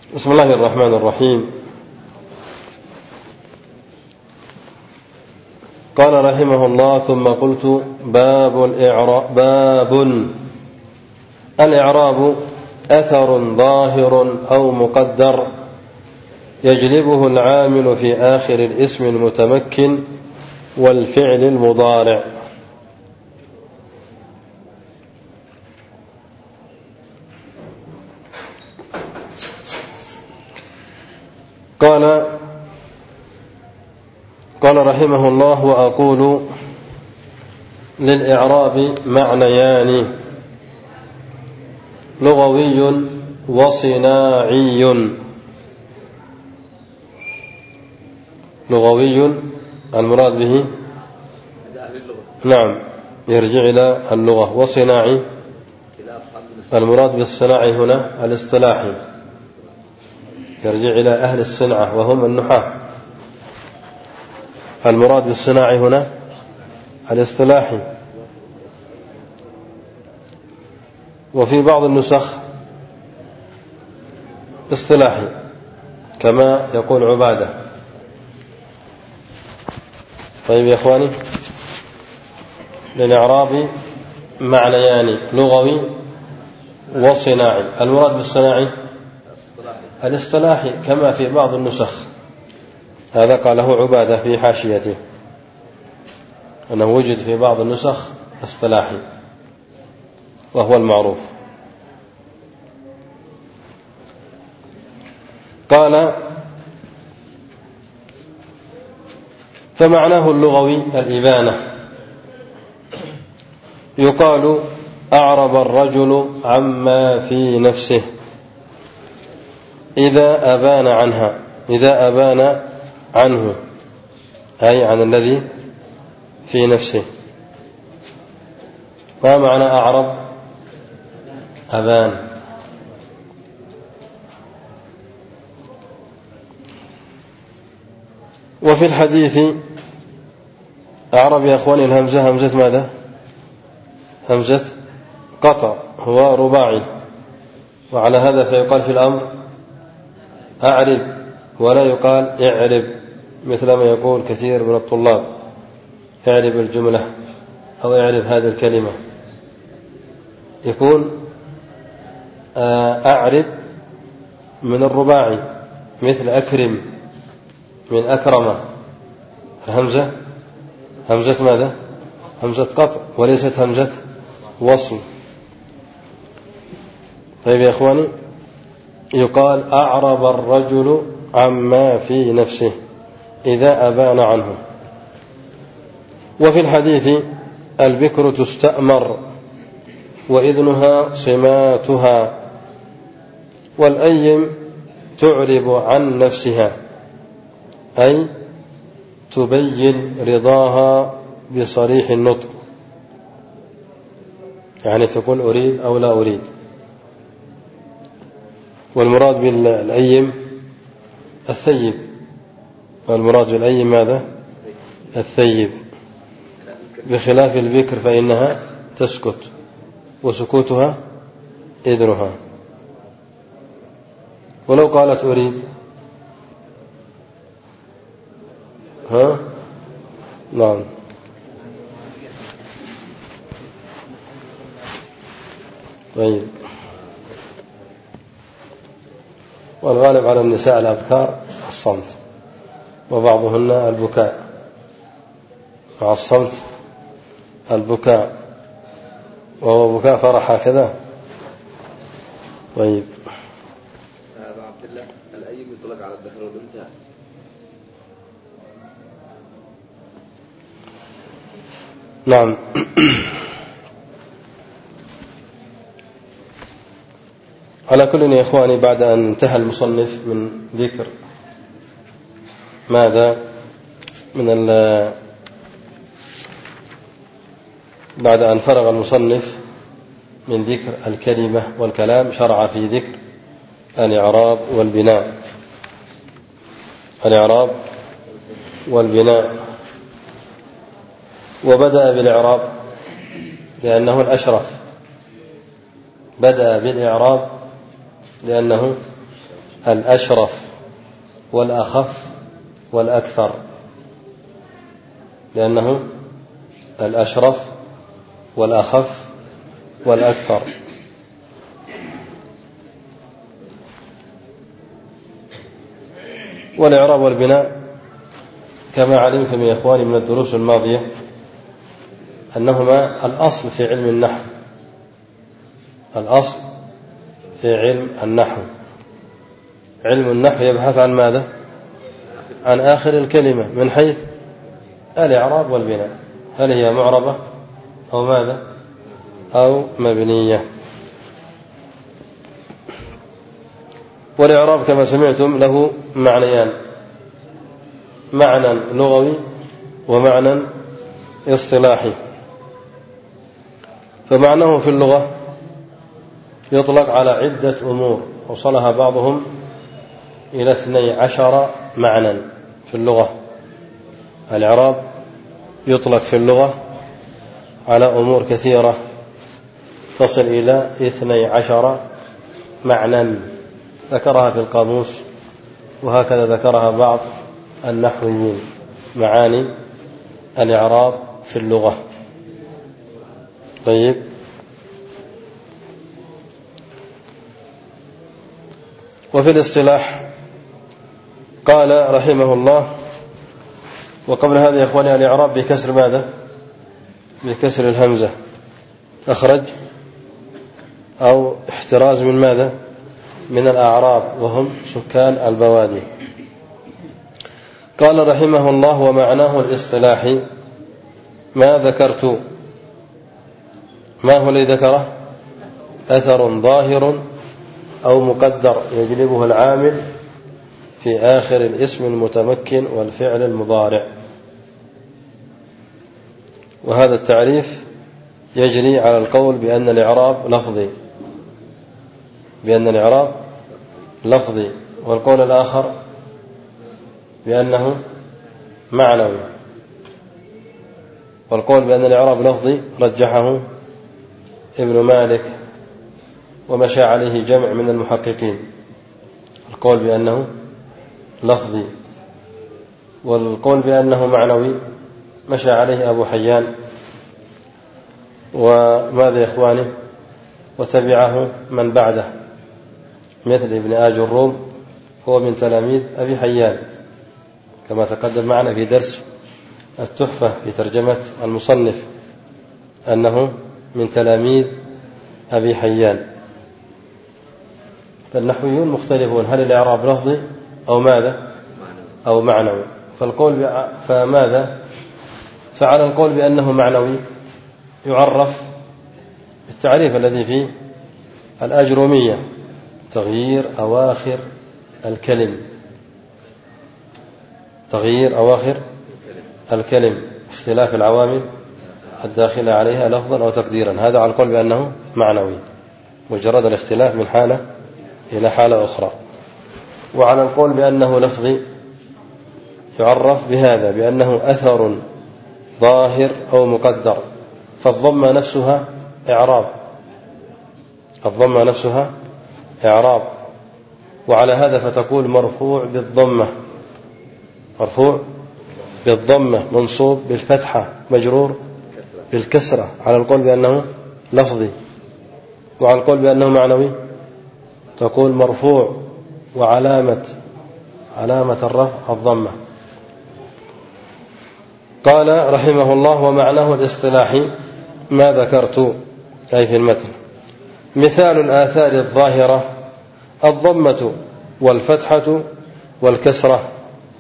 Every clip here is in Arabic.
بسم الله الرحمن الرحيم. قال رحمه الله: ثم قلت: باب الإعراب أثر ظاهر أو مقدر يجلبه العامل في آخر الاسم المتمكن والفعل المضارع. قال رحمه الله: وأقول للإعراب معنيان: لغوي وصناعي. لغوي المراد به نعم يرجع إلى اللغة، وصناعي المراد بالصناعة هنا الاصطلاحي، يرجع إلى أهل الصنعة وهم النحاة. المراد بالصناعة هنا الاصطلاحي. وفي بعض النسخ اصطلاحي كما يقول عبادة. طيب يا إخواني، للإعراب معنيان: لغوي وصناعي. المراد بالصناعي الاصطلاحي كما في بعض النسخ. هذا قاله عبادة في حاشيته، أنه وجد في بعض النسخ اصطلاحي وهو المعروف. قال: فمعناه اللغوي الإبانة. يقال: أعرب الرجل عما في نفسه إذا أبان عنه، أي عن الذي في نفسه. ما معنى أعرب؟ أبان. وفي الحديث أعرب يا أخواني الهمزة همزة ماذا؟ همزة قطع، هو رباعي، وعلى هذا فيقال في الأمر أعرب ولا يقال اعرب، مثل ما يقول كثير من الطلاب: اعرب الجملة أو اعرب هذه الكلمة. يكون أعرب من الرباعي، مثل أكرم من أكرم. الهمزة همزة ماذا؟ همزة قطع وليست همزة وصل. طيب يا إخواني، يقال: أعرب الرجل عما في نفسه إذا أبان عنه. وفي الحديث: البكر تستأمر وإذنها صماتها، والأيم تعرب عن نفسها، أي تبين رضاها بصريح النطق، يعني تقول أريد أو لا أريد. والمراد بالأيم الثيب. والمراد بالأيم ماذا؟ الثيب، بخلاف البكر فإنها تسكت، وسكوتها إذنها. ولو قالت أريد نعم. طيب. والغالب على النساء الأبكار الصمت، وبعضهن البكاء، مع الصمت البكاء، وهو بكاء فرح هكذا. طيب. أبا عبد الله، الأيم يطلق على الذكر والأنثى. نعم. على كل يا إخواني، بعد أن انتهى المصنف من ذكر ماذا بعد أن فرغ المصنف من ذكر الكلمة والكلام، شرع في ذكر الإعراب والبناء. الإعراب والبناء. وبدأ بالإعراب لأنه الأشرف. بدأ بالإعراب لأنه الأشرف والأخف والأكثر، لأنه الأشرف والأخف والأكثر. والإعراب والبناء كما علمتم يا إخواني من الدروس الماضية أنهما الأصل في علم النحو، الأصل في علم النحو. علم النحو يبحث عن ماذا؟ عن آخر الكلمة من حيث الإعراب والبناء، هل هي معربة أو ماذا أو مبنية. والإعراب كما سمعتم له معنيان، معنى لغوي ومعنى اصطلاحي. فمعناه في اللغة يطلق على عدة أمور وصلها بعضهم إلى 12 معنى في اللغة. الإعراب يطلق في اللغة على أمور كثيرة تصل إلى 12 معنى ذكرها في القاموس، وهكذا ذكرها بعض النحويين، معاني الإعراب في اللغة. طيب، وفي الاصطلاح قال رحمه الله: وقبل هذا يا إخواني الإعراب بكسر ماذا؟ بكسر الهمزة، أخرج أو احتراز من ماذا؟ من الأعراب وهم سكان البوادي. قال رحمه الله: ومعناه الاصطلاحي ما ذكرت. ما هو الذي ذكره؟ أثر ظاهر أو مقدر يجلبه العامل في آخر الاسم المتمكن والفعل المضارع. وهذا التعريف يجري على القول بأن الإعراب لفظي، بأن الإعراب لفظي، والقول الآخر بأنه معنوي. والقول بأن الإعراب لفظي رجحه ابن مالك ومشى عليه جمع من المحققين، القول بأنه لفظي. والقول بأنه معنوي مشى عليه أبو حيان وماذا يا إخواني وتبعه من بعده مثل ابن آج الروم، هو من تلاميذ أبي حيان كما تقدم معنا في درس التحفة في ترجمة المصنف أنه من تلاميذ أبي حيان. فالنحويون مختلفون، هل الإعراب لفظي أو ماذا أو معنوي؟ فماذا فعلى القول بأنه معنوي يعرف بالتعريف الذي فيه الأجرومية: تغيير أواخر الكلم، تغيير أواخر الكلم، اختلاف العوامل الداخلة عليها لفظا أو تقديرا. هذا على القول بأنه معنوي، مجرد الاختلاف من حالة إلى حالة أخرى. وعلى القول بأنه لفظي يعرف بهذا بأنه أثر ظاهر أو مقدر، فالضمة نفسها إعراب، الضمة نفسها إعراب. وعلى هذا فتقول مرفوع بالضمة، مرفوع بالضمة، منصوب بالفتحة، مجرور بالكسرة، على القول بأنه لفظي. وعلى القول بأنه معنوي تقول مرفوع وعلامة الرفع الضمة. قال رحمه الله: ومعناه الاصطلاحي ما ذكرت، أي في المتن. مثال الآثار الظاهرة الضمة والفتحة والكسرة.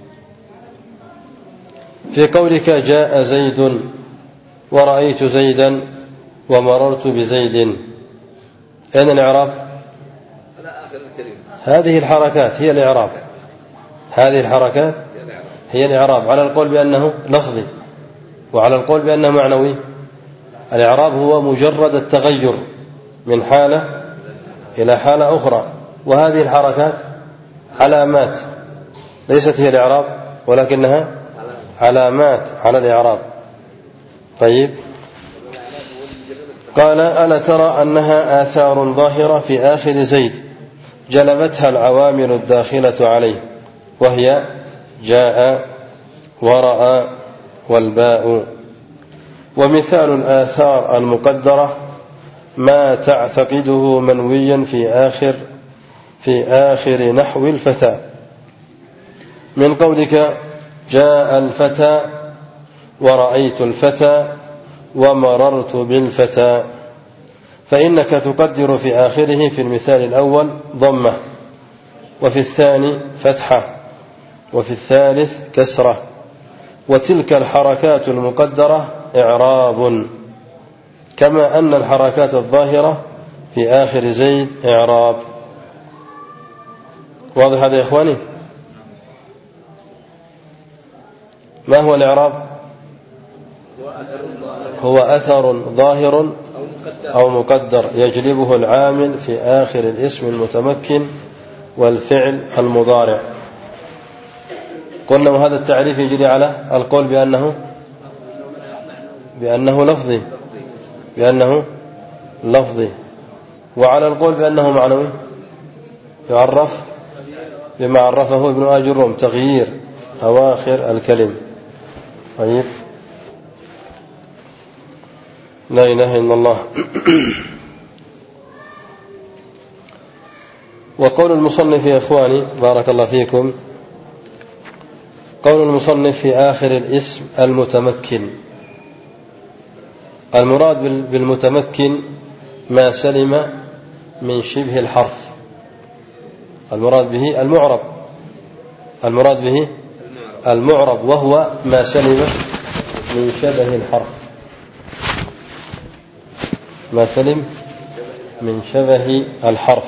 في قولك جاء زيد ورأيت زيدا ومررت بزيد، أين الإعراب؟ هذه الحركات هي الإعراب، هذه الحركات هي الإعراب، على القول بأنه لفظي. وعلى القول بأنه معنوي الإعراب هو مجرد التغير من حالة إلى حالة أخرى، وهذه الحركات علامات، ليست هي الإعراب ولكنها علامات على الإعراب. طيب، قال: ألا ترى أنها آثار ظاهرة في آخر زيد جلبتها العوامل الداخلة عليه، وهي جاء ورأى والباء. ومثال الآثار المقدرة ما تعتقده منويا في آخر نحو الفتى، من قولك جاء الفتى ورأيت الفتى ومررت بالفتى، فإنك تقدر في آخره في المثال الأول ضمة، وفي الثاني فتحة، وفي الثالث كسرة. وتلك الحركات المقدرة إعراب، كما أن الحركات الظاهرة في آخر زيد إعراب. واضح هذا يا إخواني؟ ما هو الإعراب؟ هو أثر ظاهر أو مقدر يجلبه العامل في آخر الاسم المتمكن والفعل المضارع. قلنا وهذا التعريف يجري على القول بأنه لفظي، وعلى القول بأنه معنوي يعرف بما عرفه ابن آج الروم، تغيير أواخر الكلم. طيب، لا إله إلا الله. وقول المصنف يا إخواني بارك الله فيكم، قول المصنف في آخر الاسم المتمكن، المراد بالمتمكن ما سلم من شبه الحرف، المراد به المعرب، وهو ما سلم من شبه الحرف، ما سلم من شبه الحرف.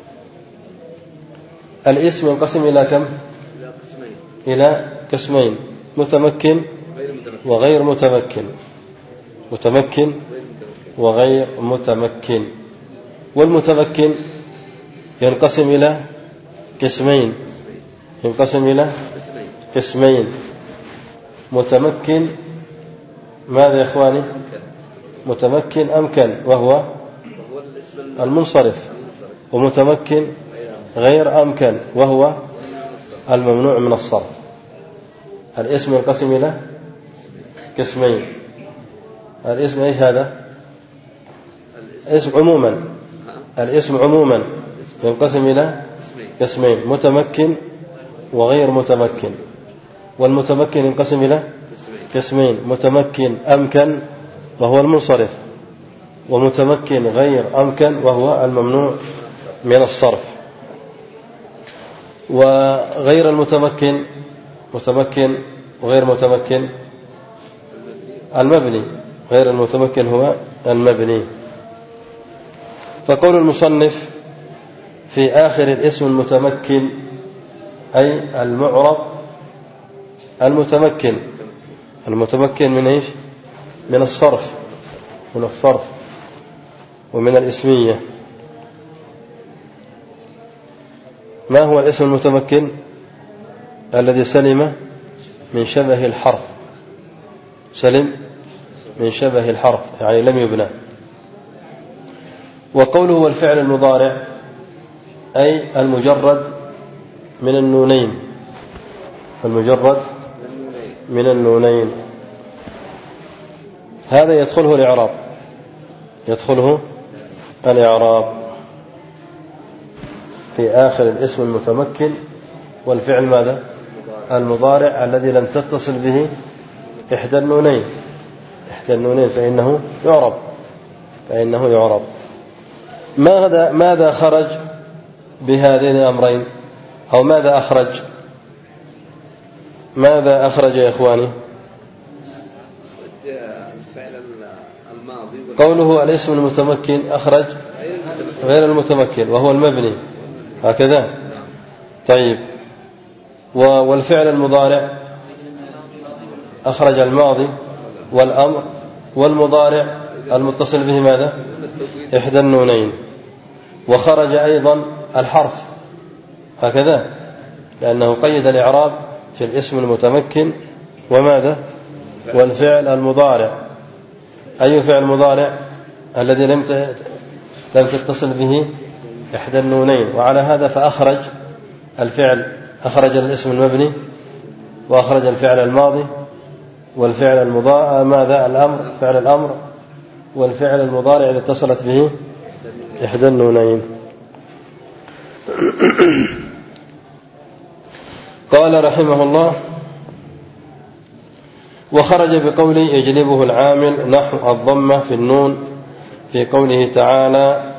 الاسم ينقسم إلى كم؟ إلى قسمين، متمكن وغير متمكن، متمكن وغير متمكن. والمتمكن ينقسم إلى قسمين، متمكن ماذا يا إخواني؟ متمكن أمكن وهو المنصرف، ومتمكن غير أمكن وهو الممنوع من الصرف. الاسم ينقسم إلى قسمين. الاسم ايش هذا؟ الاسم عموما ينقسم إلى قسمين، متمكن وغير متمكن. والمتمكن ينقسم إلى قسمين، متمكن أمكن وهو المنصرف، ومتمكن غير أمكن وهو الممنوع من الصرف. وغير المتمكن متمكن وغير متمكن المبني، غير المتمكن هو المبني. فقول المصنف في آخر الاسم المتمكن أي المعرب المتمكن من إيش؟ من الصرف ومن الاسمية. ما هو الاسم المتمكن؟ الذي سلم من شبه الحرف، يعني لم يبنى. وقوله والفعل المضارع أي المجرد من النونين، هذا يدخله الإعراب في آخر الاسم المتمكن والفعل ماذا؟ المضارع الذي لم تتصل به إحدى النونين فإنه يعرب. ماذا خرج بهذين الأمرين؟ أو ماذا أخرج يا إخواني؟ قوله الاسم المتمكن أخرج غير المتمكن وهو المبني، هكذا. طيب، والفعل المضارع أخرج الماضي والأمر، والمضارع المتصل به ماذا؟ إحدى النونين. وخرج أيضا الحرف، هكذا، لأنه قيد الإعراب في الاسم المتمكن وماذا؟ والفعل المضارع. أي فعل مضارع؟ الذي لم تتصل به إحدى النونين. وعلى هذا فأخرج الفعل، أخرج الاسم المبني، وأخرج الفعل الماضي، والفعل المضارع ماذا الأمر، فعل الأمر، والفعل المضارع إذا اتصلت به إحدى النونين. قال رحمه الله: وخرج بقول يجلبه العامل نحو الضمة في النون في قوله تعالى: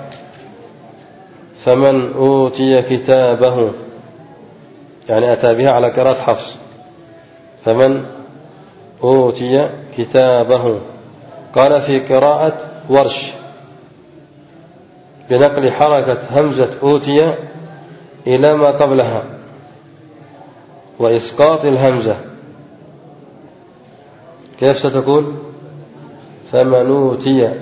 فمن أوتي كتابه، يعني أتى بها على قراءة حفص، فمن أوتي كتابه. قال في قراءة ورش بنقل حركة همزة أوتي إلى ما قبلها وإسقاط الهمزة. كيف ستقول؟ فمن أوتي،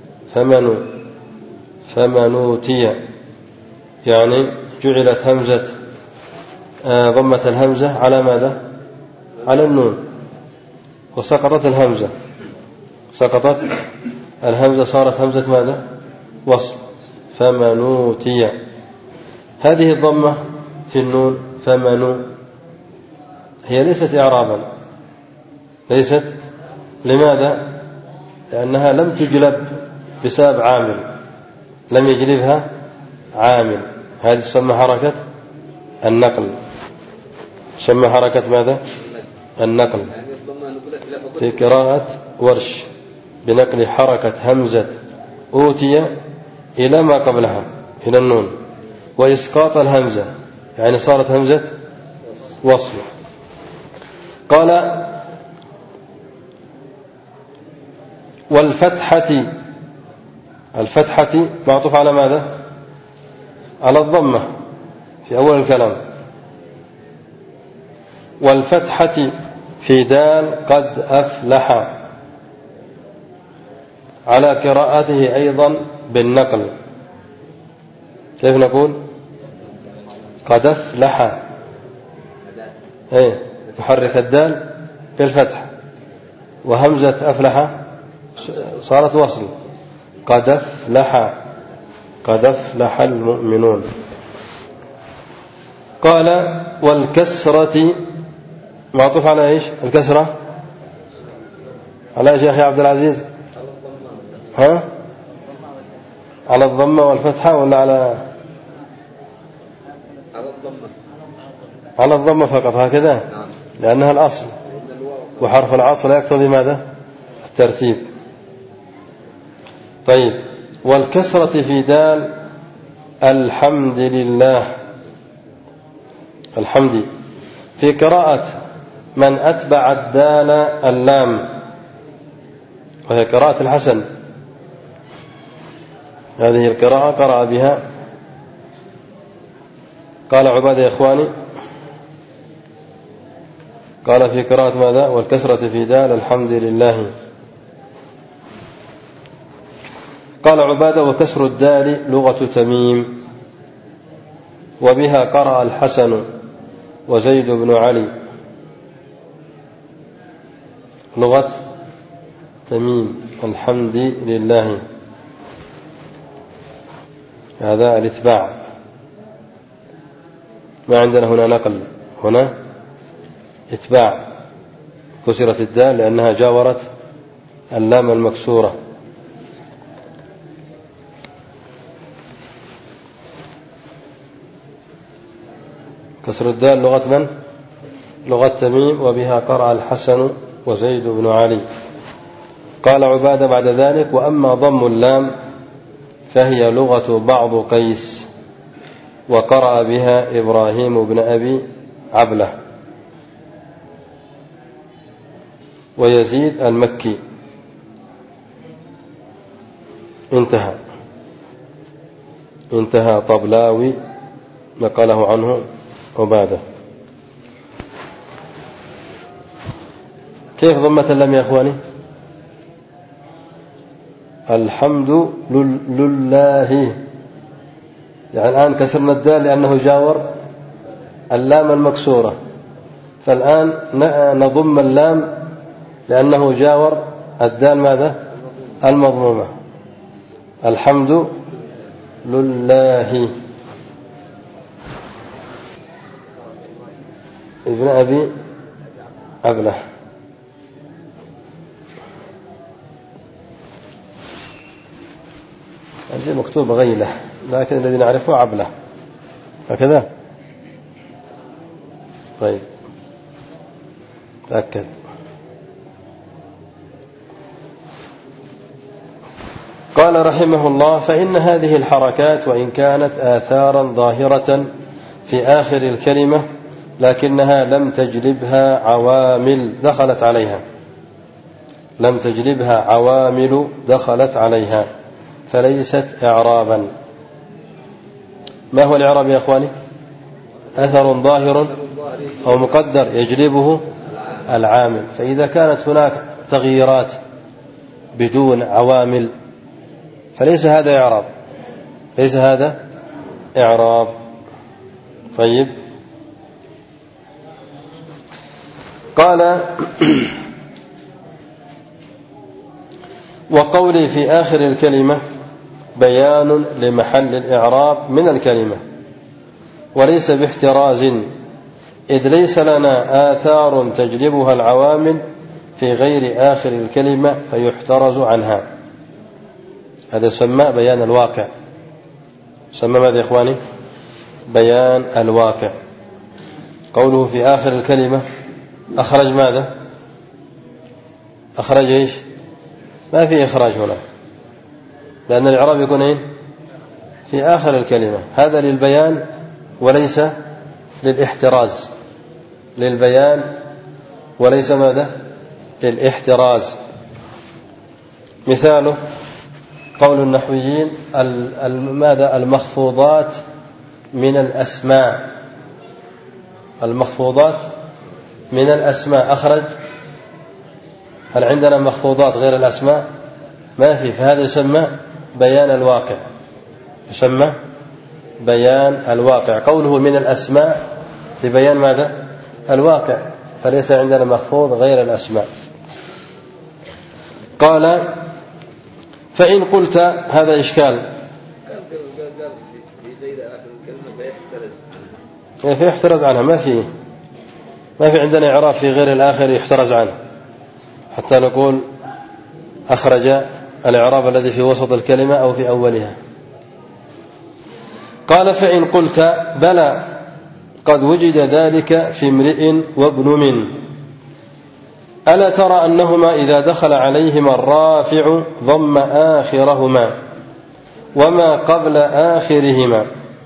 فمن أوتي، يعني جعلت همزة ضمة الهمزة على ماذا؟ على النون، وسقطت الهمزة، سقطت الهمزة، صارت همزة ماذا؟ وصل. فمن أوتي، هذه الضمة في النون فمن هي ليست إعرابا، ليست. لماذا؟ لأنها لم تجلب بسبب عامل، لم يجلبها عامل. هذه تسمى حركة النقل، تسمى حركة ماذا؟ النقل. في قراءة ورش بنقل حركة همزة أوتي إلى ما قبلها إلى النون وإسقاط الهمزة، يعني صارت همزة وصل. قال: والفتحة، الفتحة معطوف على ماذا؟ على الضمة في أول الكلام. والفتحة في دال قد أفلح، على قراءته أيضا بالنقل. كيف نقول؟ قد أفلح، نحرك الدال بالفتح، وهمزة أفلح صارت وصل. قد أفلح، قد أفلح المؤمنون. قال: والكسرة معطوف على إيش؟ الكسرة على إيش يا أخي عبد العزيز؟ ها؟ على الضمة والفتحة ولا على الضمة؟ على الضمة فقط هكذا، لأنها الأصل، وحرف العطف لا يقتضي ماذا؟ الترتيب. طيب، والكسرة في دال الحمد لله، الحمد. في قراءة من أتبع الدال اللام، وهي قراءة الحسن، هذه القراءة قرأ بها. قال عبادة يا إخواني، قال في قراءة ماذا؟ والكسرة في دال الحمد لله. قال عبادة: وكسر الدال لغة تميم، وبها قرأ الحسن وزيد بن علي. لغة تميم الحمد لله، هذا الاتباع، ما عندنا هنا نقل، هنا اتباع. كسرت الدال لأنها جاورت اللام المكسورة. كسر الدال لغة من؟ لغة تميم، وبها قرأ الحسن وزيد بن علي. قال عبادة بعد ذلك: وأما ضم اللام فهي لغة بعض قيس، وقرأ بها إبراهيم بن أبي عبلة ويزيد المكي. انتهى طبلاوي، نقله عنه عبادة. كيف ضمة اللام يا أخواني؟ الحمد لله، يعني الآن كسرنا الدال لأنه جاور اللام المكسورة، فالآن نضم اللام لأنه جاور الدال ماذا؟ المضمومة. الحمد لله. ابن أبي عبلة. عندي مكتوب غيلة، لكن الذي نعرفه عبلة هكذا. طيب تأكد. قال رحمه الله: فإن هذه الحركات وإن كانت آثارا ظاهرة في آخر الكلمة لكنها لم تجلبها عوامل دخلت عليها، لم تجلبها عوامل دخلت عليها، فليست إعرابا. ما هو الإعراب يا أخواني؟ أثر ظاهر أو مقدر يجلبه العامل. فإذا كانت هناك تغييرات بدون عوامل فليس هذا إعراب، ليس هذا إعراب. طيب قال: وقولي في آخر الكلمة بيان لمحل الإعراب من الكلمة، وليس باحتراز، إذ ليس لنا آثار تجلبها العوامل في غير آخر الكلمة فيحترز عنها. هذا يسمى بيان الواقع. يسمى ماذا يا إخواني؟ بيان الواقع. قوله في آخر الكلمة أخرج ماذا؟ أخرج إيش؟ ما في إخراج هنا، لأن الإعراب يكون إيه؟ في آخر الكلمة. هذا للبيان وليس للاحتراز، للبيان وليس ماذا؟ للاحتراز. مثاله قول النحويين: ماذا؟ المخفوضات من الأسماء. المخفوضات من الأسماء أخرج. هل عندنا مخفوضات غير الأسماء؟ ما في. فهذا يسمى بيان الواقع، يسمى بيان الواقع. قوله من الأسماء لبيان ماذا؟ الواقع، فليس عندنا مخفوض غير الأسماء. قال: فإن قلت، هذا إشكال، في يحترز عنها، ما في عندنا إعراب في غير الآخر يحترز عنه حتى نقول أخرج الإعراب الذي في وسط الكلمة أو في أولها. قال: فإن قلت بلى قد وجد ذلك في امرئ وابن من، ألا ترى أنهما إذا دخل عليهما الرافع ضم آخرهما وما قبل آخرهما،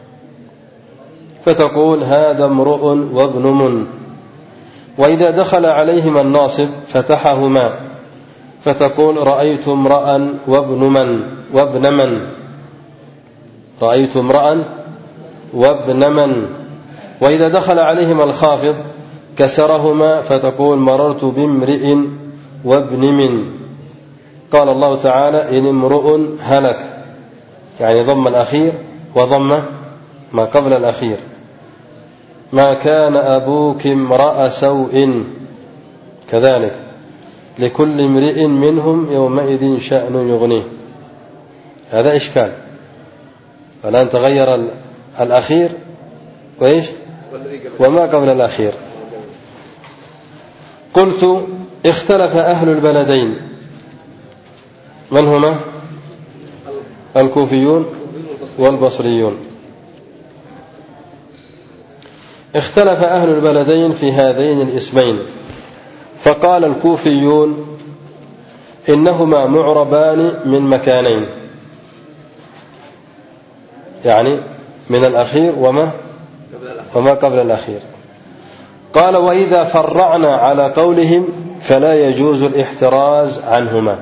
فتقول هذا امرؤ وابن من. وإذا دخل عليهما الناصب فتحهما، فتقول رأيت امرأ وابن من، رأيت امرأ وابن من. وإذا دخل عليهما الخافض كسرهما، فتقول مررت بامرئ وابن من. قال الله تعالى: إن امرؤ هلك، يعني ضم الأخير وضم ما قبل الأخير. ما كان أبوك امرأ سوء، كذلك لكل امرئ منهم يومئذ شأن يغنيه. هذا إشكال. فالآن تغير الأخير وإيش؟ وما قبل الأخير. قلت: اختلف أهل البلدين، من هما؟ الكوفيون والبصريون. اختلف أهل البلدين في هذين الاسمين، فقال الكوفيون إنهما معربان من مكانين، يعني من الأخير وما قبل الأخير. قال: وإذا فرعنا على قولهم فلا يجوز الاحتراز عنهما،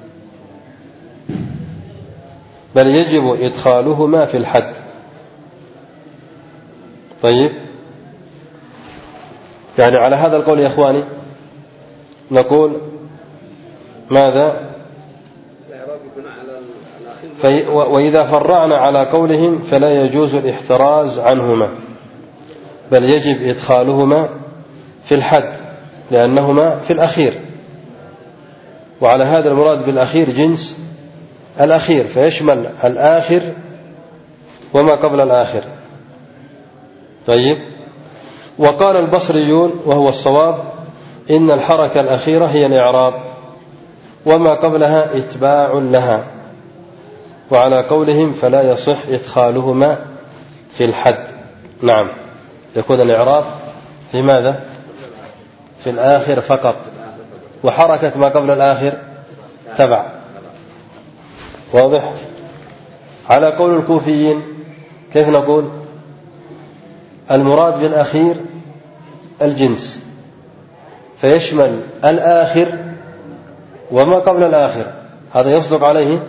بل يجب إدخالهما في الحد. طيب، يعني على هذا القول يا إخواني نقول ماذا؟ وإذا فرعنا على قولهم فلا يجوز الاحتراز عنهما، بل يجب إدخالهما في الحد، لأنهما في الأخير. وعلى هذا المراد بالأخير جنس الأخير، فيشمل الآخر وما قبل الآخر. طيب، وقال البصريون وهو الصواب إن الحركة الأخيرة هي الإعراب وما قبلها إتباع لها، وعلى قولهم فلا يصح إدخالهما في الحد. نعم، يكون الإعراب في ماذا؟ في الآخر فقط، وحركة ما قبل الآخر تبع. واضح؟ على قول الكوفيين كيف نقول؟ المراد بالأخير الجنس، فيشمل الآخر وما قبل الآخر، هذا يصدق عليه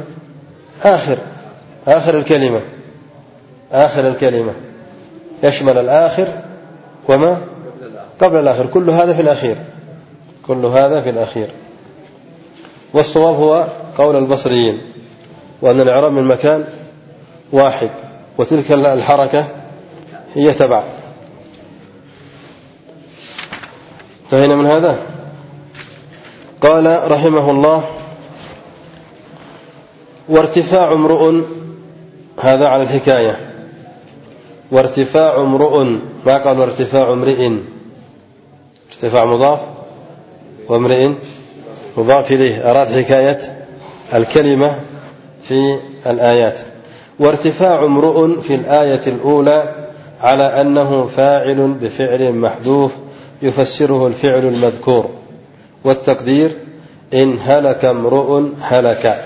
آخر الكلمة، آخر الكلمة يشمل الآخر وما قبل الآخر، كل هذا في الأخير، كل هذا في الأخير. والصواب هو قول البصريين، وأن الإعراب من مكان واحد، وتلك الحركة هي تبع. انتهينا من هذا. قال رحمه الله: وارتفاع امرؤ، هذا على الحكاية، وارتفاع امرؤ، ما قال ارتفاع امرئ، ارتفاع مضاف وامرئ مضاف إليه، أراد حكاية الكلمة في الآيات. وارتفاع امرؤ في الآية الأولى على أنه فاعل بفعل محذوف يفسره الفعل المذكور، والتقدير إن هلك امرؤ هلك،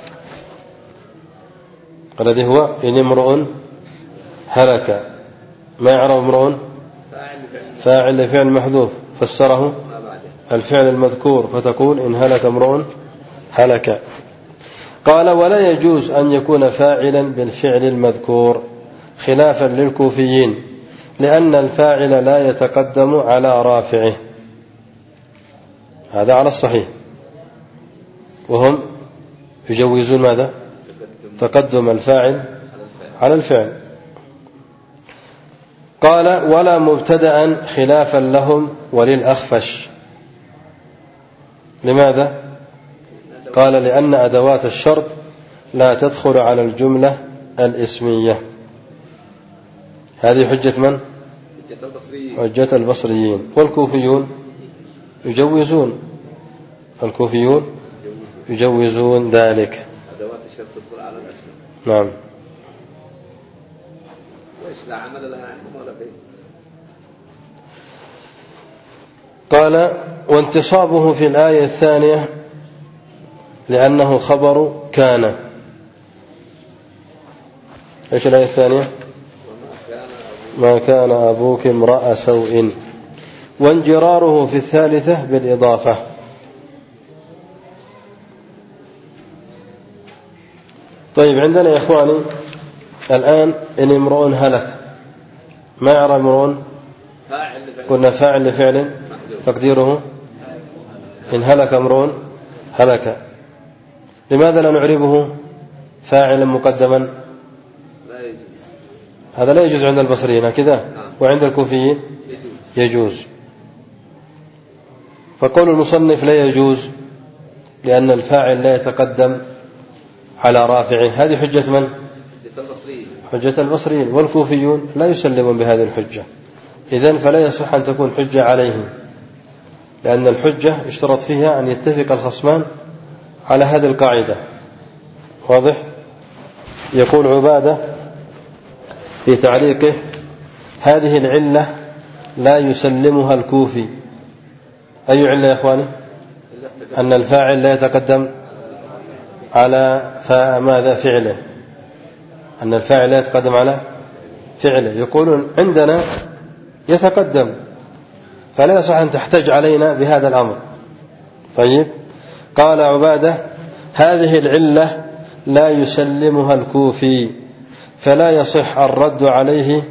الذي هو إن امرؤ هلك. ما يعرف امرؤ؟ فاعل لفعل محذوف فسره الفعل المذكور، فتقول إن هلك امرؤ هلك. قال: ولا يجوز أن يكون فاعلا بالفعل المذكور خلافا للكوفيين، لأن الفاعل لا يتقدم على رافعه، هذا على الصحيح، وهم يجوزون ماذا؟ تقدم الفاعل على الفعل. قال: ولا مبتدأ خلافا لهم وللأخفش. لماذا؟ قال: لأن أدوات الشرط لا تدخل على الجملة الإسمية. هذه حجة من؟ حجة البصريين. والكوفيون يجوزون، الكوفيون يجوزون ذلك. أدوات الشرط تدخل على الأسماء. نعم. ليش لا عمل لها عندهم ولا بيت؟ قال: وانتصابه في الآية الثانية لأنه خبر كان. ايش الآية الثانية؟ ما كان أبوك امرأ سوء. وانجراره في الثالثة بالإضافة. طيب، عندنا يا إخواني الآن إن امرؤ هلك، ما يعرف امرؤ؟ قلنا فاعل لفعل تقديره إن هلك امرؤ هلك. لماذا لا نعربه فاعلا مقدما؟ هذا لا يجوز عند البصريين كذا، وعند الكوفيين يجوز. فقول المصنف لا يجوز لأن الفاعل لا يتقدم على رافعه، هذه حجة من؟ حجة البصريين. والكوفيون لا يسلمون بهذه الحجة، إذن فلا يصح أن تكون حجة عليهم، لأن الحجة اشترط فيها أن يتفق الخصمان على هذه القاعدة. واضح؟ يقول عبادة في تعليقه: هذه العلة لا يسلمها الكوفي. أي علة يا إخواني؟ أن الفاعل لا يتقدم على ماذا؟ فعله، أن الفاعل لا يتقدم على فعله. يقولون عندنا يتقدم، فلا يصح أن تحتج علينا بهذا الأمر. طيب، قال عبادة: هذه العلة لا يسلمها الكوفي، فلا يصح الرد عليه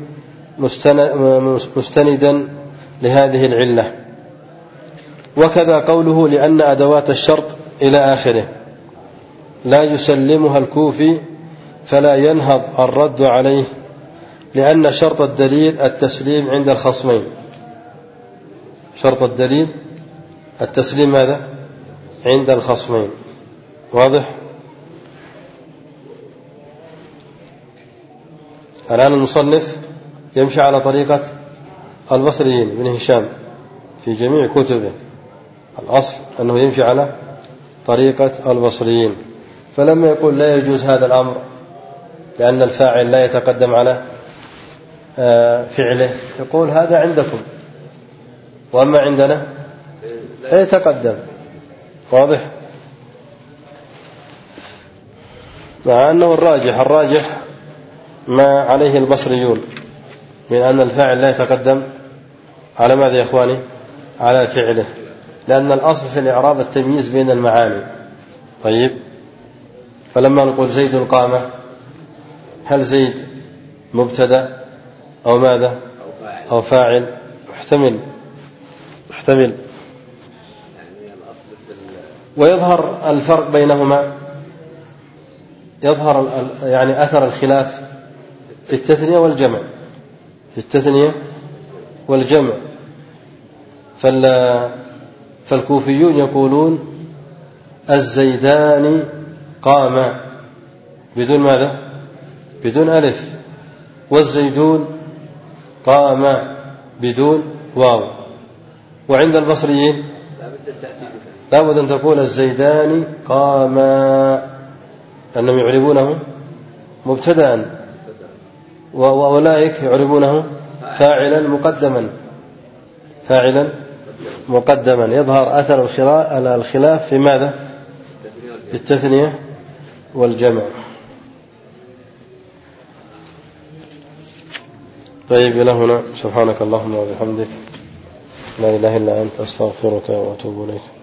مستندا لهذه العلة. وكذا قوله لأن أدوات الشرط إلى آخره لا يسلمها الكوفي، فلا ينهض الرد عليه، لأن شرط الدليل التسليم عند الخصمين. شرط الدليل التسليم ماذا؟ عند الخصمين. واضح؟ الآن المصنف يمشي على طريقة البصريين بن هشام في جميع كتبه الأصل أنه يمشي على طريقة البصريين. فلما يقول لا يجوز هذا الأمر لأن الفاعل لا يتقدم على فعله، يقول هذا عندكم وأما عندنا لا يتقدم. واضح؟ مع أنه الراجح ما عليه البصريون من أن الفاعل لا يتقدم على ماذا يا إخواني؟ على فعله، لأن الأصل في الإعراب التمييز بين المعاني. طيب، فلما نقول زيد قام، هل زيد مبتدأ أو ماذا أو فاعل؟ محتمل. ويظهر الفرق بينهما، يظهر يعني أثر الخلاف في التثنية والجمع. فالكوفيون يقولون الزيدان قاما بدون ماذا؟ بدون ألف، والزيدون قاما بدون واو. وعند البصريين لا بد أن تقول الزيدان قاما، لأنهم يعربونه مبتدأ، وأولئك يعربونه فاعلا مقدما. يظهر أثر الخلاف في ماذا؟ في التثنية والجمع. طيب، إلى هنا. سبحانك اللهم وبحمدك، لا إله إلا أنت، أستغفرك وأتوب إليك.